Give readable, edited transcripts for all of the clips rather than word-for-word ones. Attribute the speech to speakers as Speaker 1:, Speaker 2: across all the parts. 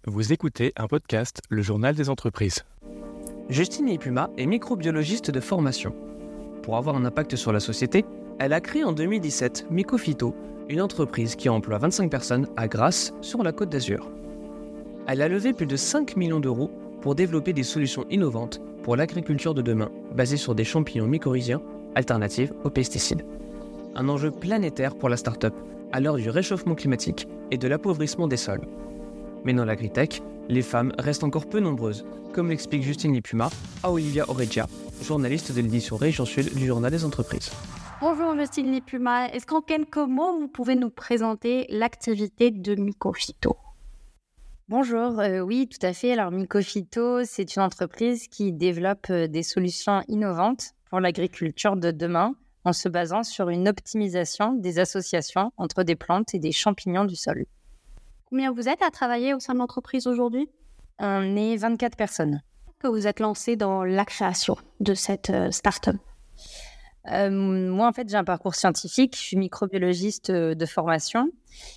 Speaker 1: Vous écoutez un podcast, le journal des entreprises.
Speaker 2: Justine Lipuma est microbiologiste de formation. Pour avoir un impact sur la société, elle a créé en 2017 Mycophyto, une entreprise qui emploie 25 personnes à Grasse, sur la Côte d'Azur. Elle a levé plus de 5 millions d'euros pour développer des solutions innovantes pour l'agriculture de demain, basées sur des champignons mycorhiziens alternatives aux pesticides. Un enjeu planétaire pour la start-up, à l'heure du réchauffement climatique et de l'appauvrissement des sols. Mais dans l'agritech, les femmes restent encore peu nombreuses, comme l'explique Justine Lipuma à Olivia Oreggia, journaliste de l'édition Région Sud du Journal des Entreprises.
Speaker 3: Bonjour Justine Lipuma, est-ce qu'en quelques mots, vous pouvez nous présenter l'activité de Mycophyto ?
Speaker 4: Bonjour, oui, tout à fait. Alors, Mycophyto, c'est une entreprise qui développe des solutions innovantes pour l'agriculture de demain en se basant sur une optimisation des associations entre des plantes et des champignons du sol.
Speaker 3: Combien vous êtes à travailler au sein de l'entreprise aujourd'hui ?
Speaker 4: On est 24 personnes.
Speaker 3: Que vous êtes lancé dans la création de cette start-up ?
Speaker 4: Moi, en fait, j'ai un parcours scientifique. Je suis microbiologiste de formation.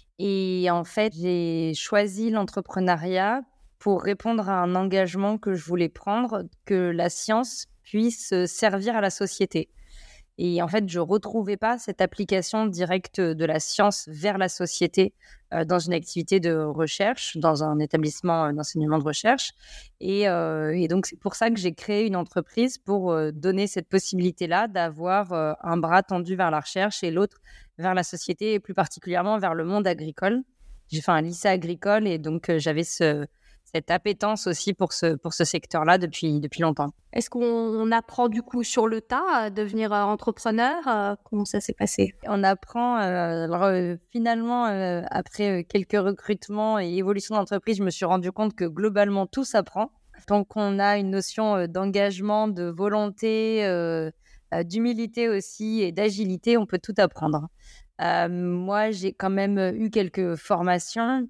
Speaker 4: Et en fait, j'ai choisi l'entrepreneuriat pour répondre à un engagement que je voulais prendre, que la science puisse servir à la société. Et en fait, je ne retrouvais pas cette application directe de la science vers la société dans une activité de recherche, dans un établissement d'enseignement de recherche. Et donc, c'est pour ça que j'ai créé une entreprise pour donner cette possibilité-là d'avoir un bras tendu vers la recherche et l'autre vers la société et plus particulièrement vers le monde agricole. J'ai fait un lycée agricole et donc j'avais cette appétence aussi pour ce secteur-là depuis longtemps.
Speaker 3: Est-ce qu'on apprend du coup sur le tas à devenir entrepreneur ? Comment ça s'est passé ?
Speaker 4: On apprend, finalement, après quelques recrutements et évolutions d'entreprise, je me suis rendu compte que globalement tout s'apprend. Tant qu'on a une notion d'engagement, de volonté, d'humilité aussi et d'agilité, on peut tout apprendre. Moi, j'ai quand même eu quelques formations.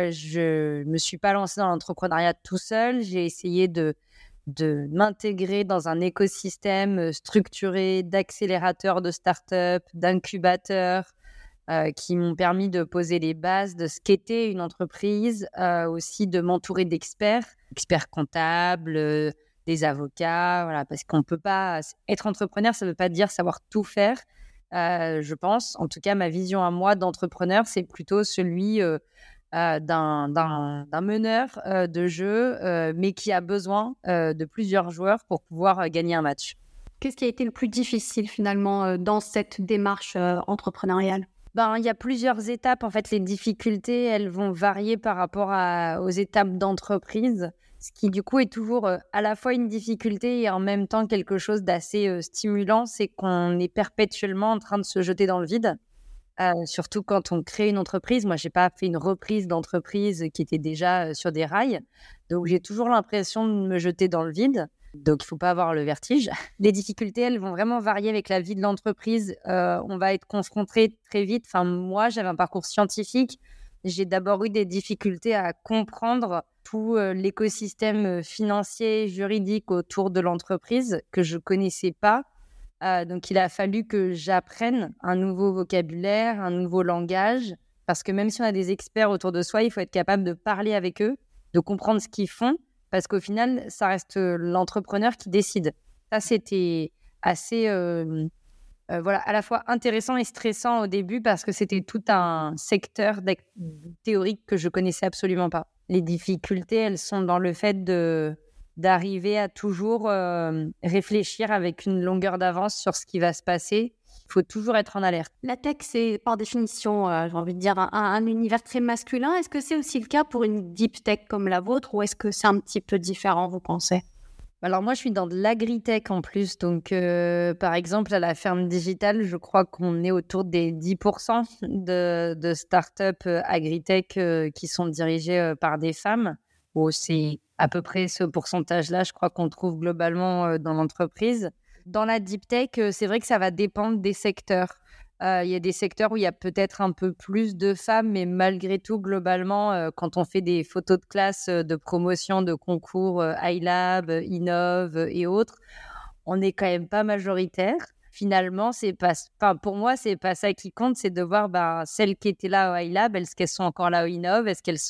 Speaker 4: Je me suis pas lancée dans l'entrepreneuriat tout seul. J'ai essayé de m'intégrer dans un écosystème structuré d'accélérateurs de start-up, d'incubateurs qui m'ont permis de poser les bases de ce qu'était une entreprise, aussi de m'entourer d'experts comptables, des avocats, voilà, parce qu'on peut pas être entrepreneur, ça veut pas dire savoir tout faire. Je pense, en tout cas, ma vision à moi d'entrepreneur, c'est plutôt celui d'un meneur de jeu, mais qui a besoin de plusieurs joueurs pour pouvoir gagner un match.
Speaker 3: Qu'est-ce qui a été le plus difficile finalement dans cette démarche entrepreneuriale ?
Speaker 4: Il y a plusieurs étapes. En fait, les difficultés, elles vont varier par rapport aux étapes d'entreprise. Ce qui, du coup, est toujours à la fois une difficulté et en même temps quelque chose d'assez stimulant, c'est qu'on est perpétuellement en train de se jeter dans le vide. Surtout quand on crée une entreprise. Moi, je n'ai pas fait une reprise d'entreprise qui était déjà sur des rails. Donc, j'ai toujours l'impression de me jeter dans le vide. Donc, il ne faut pas avoir le vertige. Les difficultés, elles vont vraiment varier avec la vie de l'entreprise. On va être confronté très vite. Enfin, moi, j'avais un parcours scientifique. J'ai d'abord eu des difficultés à comprendre tout l'écosystème financier, juridique autour de l'entreprise que je ne connaissais pas. Donc, il a fallu que j'apprenne un nouveau vocabulaire, un nouveau langage, parce que même si on a des experts autour de soi, il faut être capable de parler avec eux, de comprendre ce qu'ils font, parce qu'au final, ça reste l'entrepreneur qui décide. Ça, c'était assez... à la fois intéressant et stressant au début parce que c'était tout un secteur théorique que je connaissais absolument pas. Les difficultés, elles sont dans le fait d'arriver à toujours réfléchir avec une longueur d'avance sur ce qui va se passer. Il faut toujours être en alerte.
Speaker 3: La tech, c'est par définition, j'ai envie de dire, un univers très masculin. Est-ce que c'est aussi le cas pour une deep tech comme la vôtre ou est-ce que c'est un petit peu différent, vous pensez ?
Speaker 4: Alors moi, je suis dans de l'agritech en plus. Donc, par exemple, à la ferme digitale, je crois qu'on est autour des 10% de startups agritech qui sont dirigées par des femmes. C'est à peu près ce pourcentage-là, je crois qu'on trouve globalement dans l'entreprise. Dans la deep tech, c'est vrai que ça va dépendre des secteurs. Il y a des secteurs où il y a peut-être un peu plus de femmes, mais malgré tout, globalement, quand on fait des photos de classe de promotion de concours iLab, Innov et autres, on n'est quand même pas majoritaire. Finalement, pour moi, c'est pas ça qui compte, c'est de voir celles qui étaient là au iLab, est-ce qu'elles sont encore là au Innov, est-ce qu'elles sont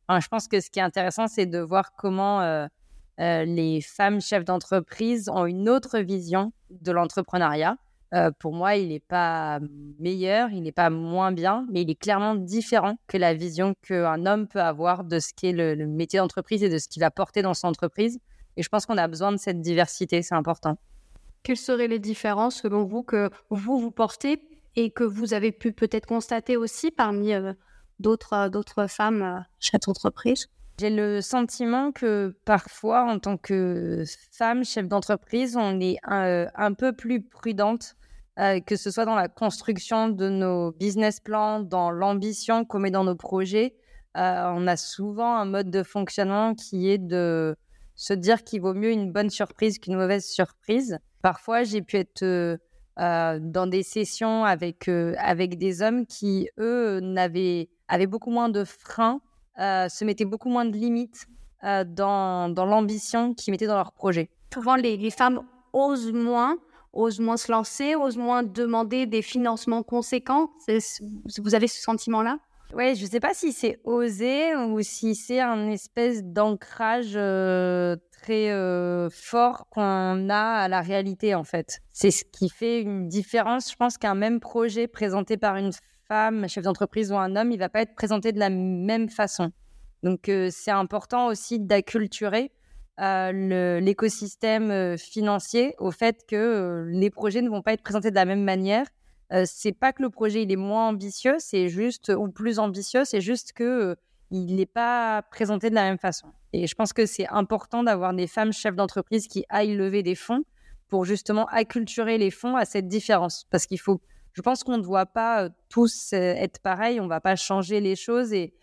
Speaker 4: je pense que ce qui est intéressant, c'est de voir comment les femmes chefs d'entreprise ont une autre vision de l'entrepreneuriat. Pour moi, il n'est pas meilleur, il n'est pas moins bien, mais il est clairement différent que la vision qu'un homme peut avoir de ce qu'est le métier d'entreprise et de ce qu'il va porter dans son entreprise. Et je pense qu'on a besoin de cette diversité, c'est important.
Speaker 3: Quelles seraient les différences, selon vous, que vous portez et que vous avez pu peut-être constater aussi parmi d'autres femmes chefs d'entreprise?
Speaker 4: J'ai le sentiment que parfois, en tant que femme chef d'entreprise, on est un peu plus prudente, que ce soit dans la construction de nos business plans, dans l'ambition qu'on met dans nos projets. On a souvent un mode de fonctionnement qui est de se dire qu'il vaut mieux une bonne surprise qu'une mauvaise surprise. Parfois, j'ai pu être dans des sessions avec des hommes qui, eux, avaient beaucoup moins de freins, se mettaient beaucoup moins de limites dans l'ambition qu'ils mettaient dans leur projet.
Speaker 3: Souvent, les femmes osent moins se lancer, osent moins demander des financements conséquents. Vous avez ce sentiment-là?
Speaker 4: Oui, je ne sais pas si c'est oser ou si c'est un espèce d'ancrage très fort qu'on a à la réalité, en fait. C'est ce qui fait une différence. Je pense qu'un même projet présenté par une femme, chef d'entreprise ou un homme, il ne va pas être présenté de la même façon. Donc, c'est important aussi d'acculturer l'écosystème financier au fait que les projets ne vont pas être présentés de la même manière. C'est pas que le projet il est moins ambitieux, c'est juste ou plus ambitieux, c'est juste que il n'est pas présenté de la même façon. Et je pense que c'est important d'avoir des femmes chefs d'entreprise qui aillent lever des fonds pour justement acculturer les fonds à cette différence. Parce je pense qu'on ne doit pas tous être pareils, on ne va pas changer les choses et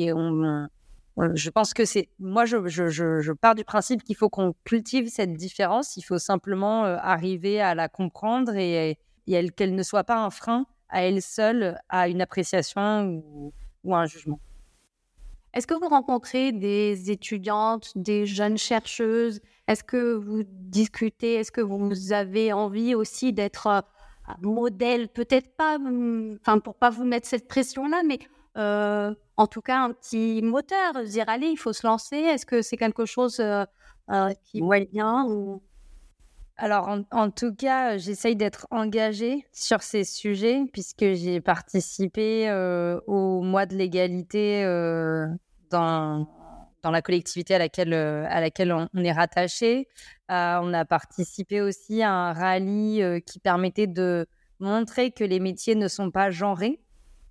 Speaker 4: je pense que moi je pars du principe qu'il faut qu'on cultive cette différence, il faut simplement arriver à la comprendre et qu'elle ne soit pas un frein à elle seule à une appréciation ou à un jugement.
Speaker 3: Est-ce que vous rencontrez des étudiantes, des jeunes chercheuses? Est-ce que vous discutez? Est-ce que vous avez envie aussi d'être un modèle? Peut-être pas, pour pas vous mettre cette pression-là, mais en tout cas un petit moteur. Dire allez, il faut se lancer. Est-ce que c'est quelque chose qui va bien ou...
Speaker 4: Alors, en tout cas, j'essaye d'être engagée sur ces sujets puisque j'ai participé au mois de l'égalité dans la collectivité à laquelle on est rattaché. On a participé aussi à un rallye qui permettait de montrer que les métiers ne sont pas genrés.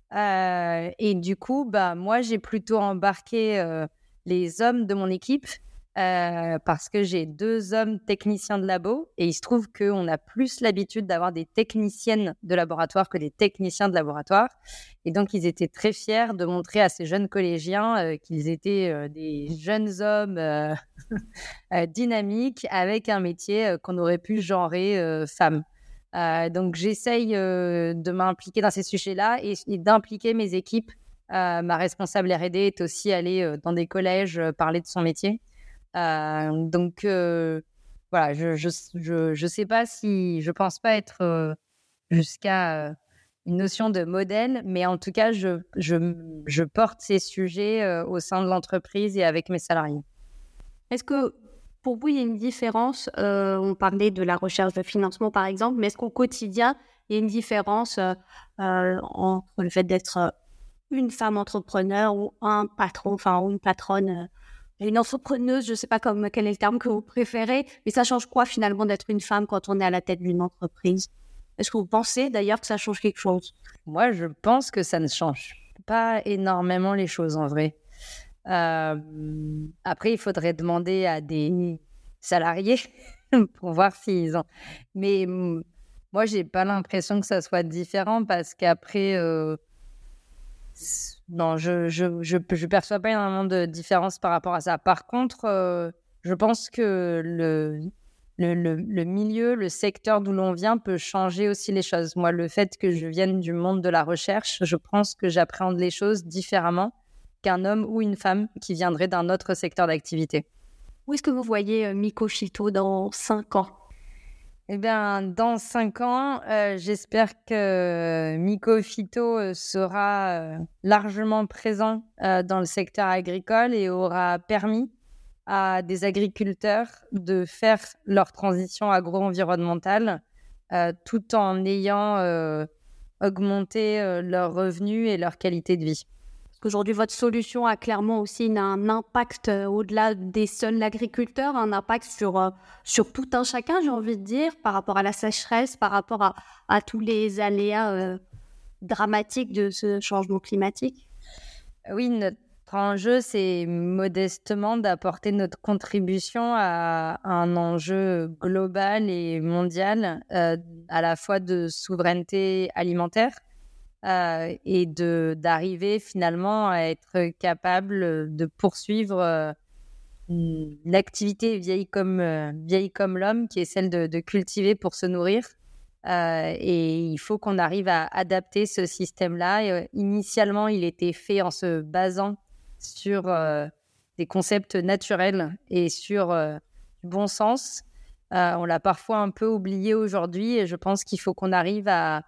Speaker 4: Et du coup, moi, j'ai plutôt embarqué les hommes de mon équipe parce que j'ai 2 hommes techniciens de labo et il se trouve qu'on a plus l'habitude d'avoir des techniciennes de laboratoire que des techniciens de laboratoire. Et donc, ils étaient très fiers de montrer à ces jeunes collégiens qu'ils étaient des jeunes hommes dynamiques avec un métier qu'on aurait pu genrer femmes. Donc, j'essaye de m'impliquer dans ces sujets-là et d'impliquer mes équipes. Ma responsable R&D est aussi allée dans des collèges parler de son métier. Donc, voilà, je sais pas si... Je pense pas être jusqu'à une notion de modèle, mais en tout cas, je porte ces sujets au sein de l'entreprise et avec mes salariés.
Speaker 3: Est-ce que pour vous, il y a une différence, on parlait de la recherche de financement par exemple, mais est-ce qu'au quotidien, il y a une différence entre le fait d'être une femme entrepreneur ou un patron, ou une patronne, une entrepreneuse, je ne sais pas quel est le terme que vous préférez, mais ça change quoi finalement d'être une femme quand on est à la tête d'une entreprise? Est-ce que vous pensez d'ailleurs que ça change quelque chose?
Speaker 4: Moi, je pense que ça ne change pas énormément les choses en vrai. Après, il faudrait demander à des salariés pour voir s'ils ont... Mais moi, j'ai pas l'impression que ça soit différent parce qu'après... Non, je perçois pas énormément de différence par rapport à ça. Par contre, je pense que le milieu, le secteur d'où l'on vient peut changer aussi les choses. Moi, le fait que je vienne du monde de la recherche, je pense que j'appréhende les choses différemment qu'un homme ou une femme qui viendrait d'un autre secteur d'activité.
Speaker 3: Où est-ce que vous voyez Micofito dans 5 ans?
Speaker 4: Eh bien, dans 5 ans, j'espère que Mycophyto sera largement présent dans le secteur agricole et aura permis à des agriculteurs de faire leur transition agro-environnementale tout en ayant augmenté leurs revenus et leur qualité de vie.
Speaker 3: Parce qu'aujourd'hui, votre solution a clairement aussi un impact au-delà des seuls agriculteurs, un impact sur tout un chacun, j'ai envie de dire, par rapport à la sécheresse, par rapport à tous les aléas dramatiques de ce changement climatique.
Speaker 4: Oui, notre enjeu, c'est modestement d'apporter notre contribution à un enjeu global et mondial, à la fois de souveraineté alimentaire, et d'arriver finalement à être capable de poursuivre l'activité vieille comme l'homme, qui est celle de cultiver pour se nourrir. Et il faut qu'on arrive à adapter ce système-là. Et, initialement, il était fait en se basant sur des concepts naturels et sur du bon sens. On l'a parfois un peu oublié aujourd'hui et je pense qu'il faut qu'on arrive à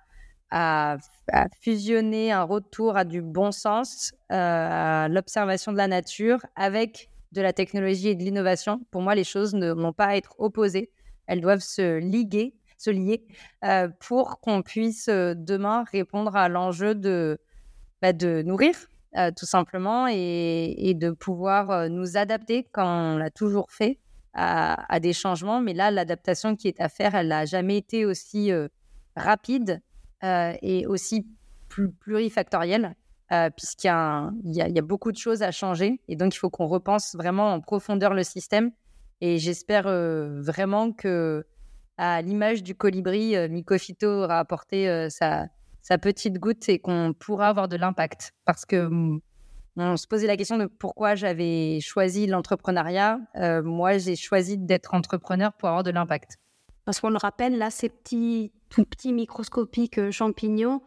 Speaker 4: fusionner un retour à du bon sens, à l'observation de la nature avec de la technologie et de l'innovation. Pour moi, les choses n'ont pas à être opposées. Elles doivent se lier pour qu'on puisse demain répondre à l'enjeu de nourrir, tout simplement, et de pouvoir nous adapter, comme on l'a toujours fait, à des changements. Mais là, l'adaptation qui est à faire, elle n'a jamais été aussi rapide et aussi plurifactorielle, puisqu'il y a beaucoup de choses à changer. Et donc, il faut qu'on repense vraiment en profondeur le système. Et j'espère vraiment que, à l'image du colibri, Mycophyto aura apporté sa petite goutte et qu'on pourra avoir de l'impact. Parce que on se posait la question de pourquoi j'avais choisi l'entrepreneuriat. Moi, j'ai choisi d'être entrepreneur pour avoir de l'impact.
Speaker 3: Parce qu'on le rappelle, là, ces tout petits microscopiques champignons,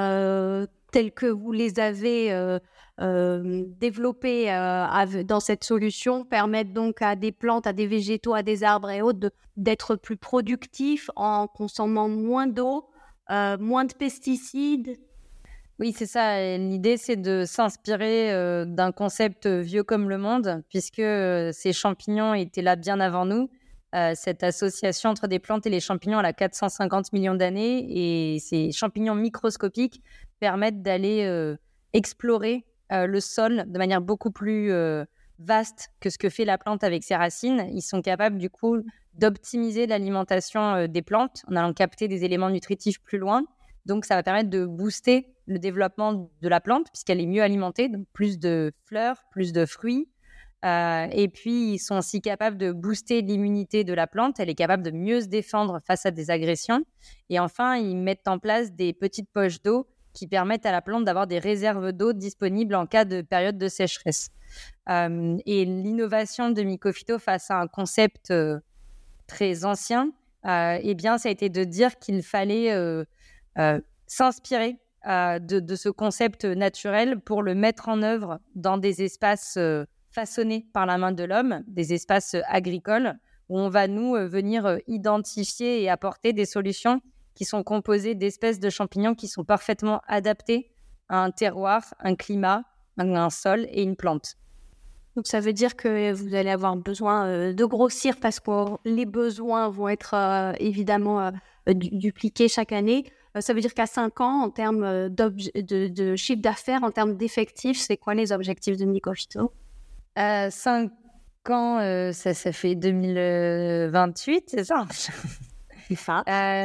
Speaker 3: tels que vous les avez développés dans cette solution, permettent donc à des plantes, à des végétaux, à des arbres et autres d'être plus productifs en consommant moins d'eau, moins de pesticides.
Speaker 4: Oui, c'est ça. L'idée, c'est de s'inspirer d'un concept vieux comme le monde, puisque ces champignons étaient là bien avant nous. Cette association entre des plantes et les champignons, elle a 450 millions d'années, et ces champignons microscopiques permettent d'aller explorer le sol de manière beaucoup plus vaste que ce que fait la plante avec ses racines. Ils sont capables du coup d'optimiser l'alimentation des plantes en allant capter des éléments nutritifs plus loin. Donc ça va permettre de booster le développement de la plante puisqu'elle est mieux alimentée, donc plus de fleurs, plus de fruits. Et puis, ils sont aussi capables de booster l'immunité de la plante. Elle est capable de mieux se défendre face à des agressions. Et enfin, ils mettent en place des petites poches d'eau qui permettent à la plante d'avoir des réserves d'eau disponibles en cas de période de sécheresse. Et l'innovation de Mycophyto face à un concept très ancien, eh bien, ça a été de dire qu'il fallait s'inspirer de ce concept naturel pour le mettre en œuvre dans des espaces façonnés par la main de l'homme, des espaces agricoles, où on va nous venir identifier et apporter des solutions qui sont composées d'espèces de champignons qui sont parfaitement adaptées à un terroir, un climat, un sol et une plante.
Speaker 3: Donc ça veut dire que vous allez avoir besoin de grossir parce que les besoins vont être évidemment dupliqués chaque année. Ça veut dire qu'à 5 ans, en termes de chiffre d'affaires, en termes d'effectifs, c'est quoi les objectifs de Mycophyto ?
Speaker 4: 5 ans, ça fait 2028, c'est ça ?
Speaker 3: C'est ça.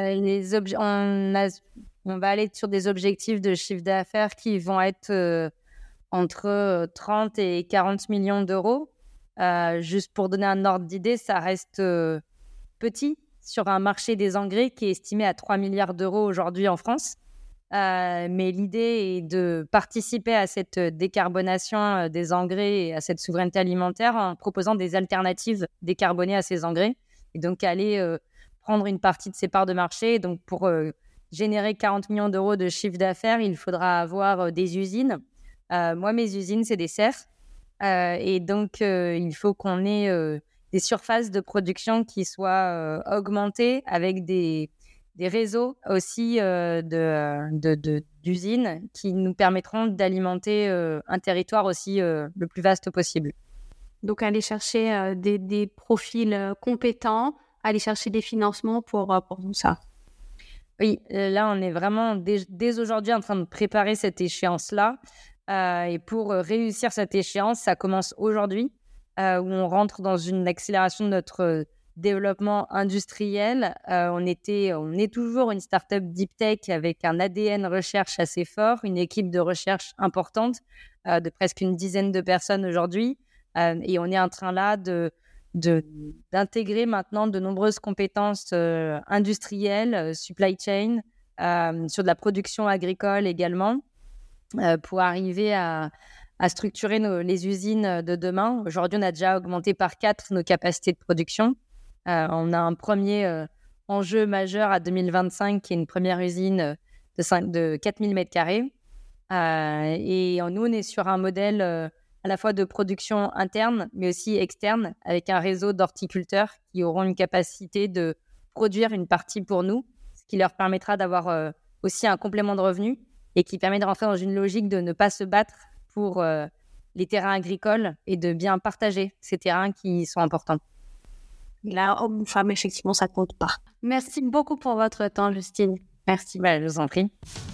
Speaker 4: On va aller sur des objectifs de chiffre d'affaires qui vont être entre 30 et 40 millions d'euros. Juste pour donner un ordre d'idée, ça reste petit sur un marché des engrais qui est estimé à 3 milliards d'euros aujourd'hui en France. Mais l'idée est de participer à cette décarbonation des engrais et à cette souveraineté alimentaire en proposant des alternatives décarbonées à ces engrais. Et donc, aller prendre une partie de ces parts de marché. Donc, pour générer 40 millions d'euros de chiffre d'affaires, il faudra avoir des usines. Moi, mes usines, c'est des serres. Et donc, il faut qu'on ait surfaces de production qui soient augmentées avec des réseaux aussi d'usines qui nous permettront d'alimenter un territoire aussi le plus vaste possible.
Speaker 3: Donc, aller chercher des profils compétents, aller chercher des financements pour tout ça.
Speaker 4: Oui, là, on est vraiment dès aujourd'hui en train de préparer cette échéance-là. Et pour réussir cette échéance, ça commence aujourd'hui, où on rentre dans une accélération de notre développement industriel. On est toujours une start-up deep tech avec un ADN recherche assez fort, une équipe de recherche importante de presque une dizaine de personnes aujourd'hui. Et on est en train là d'intégrer maintenant de nombreuses compétences industrielles, supply chain, sur de la production agricole également, pour arriver à structurer les usines de demain. Aujourd'hui, on a déjà augmenté par 4 nos capacités de production. On a un premier enjeu majeur à 2025 qui est une première usine de 4000 m². Et nous, on est sur un modèle à la fois de production interne, mais aussi externe, avec un réseau d'horticulteurs qui auront une capacité de produire une partie pour nous, ce qui leur permettra d'avoir aussi un complément de revenus et qui permet de rentrer dans une logique de ne pas se battre pour les terrains agricoles et de bien partager ces terrains qui sont importants.
Speaker 3: Là, homme-femme, effectivement, ça compte pas. Merci beaucoup pour votre temps, Justine. Merci.
Speaker 4: Je vous en prie.